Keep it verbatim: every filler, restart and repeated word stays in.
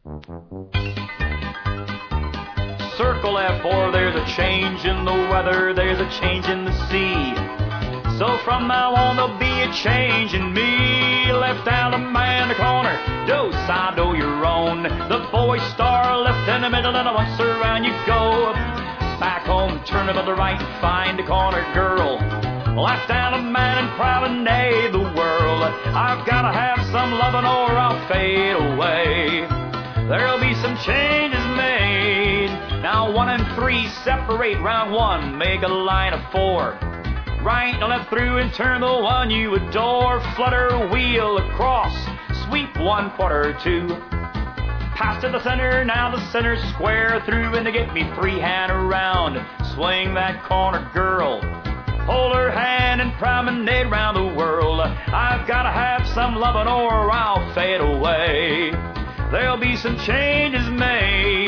Circle F four, there's a change in the weather, there's a change in the sea. So from now on there'll be a change in me. Left down the man the corner, do side, do your own. The boy star left in the middle, and once around you go. Back home, turn to the right, find a corner girl. Left down a man and promenade the world. I've gotta have some loving or I'll fade away. There'll be some changes made. Now one and three separate, round one, make a line of four. Right and left through and turn the one you adore. Flutter, wheel across, sweep one quarter two. Pass to the center, now the center square through, and to get me three hand around. Swing that corner girl, hold her hand and promenade round the world. I've gotta have some loving or I'll fade away. There'll be some changes made.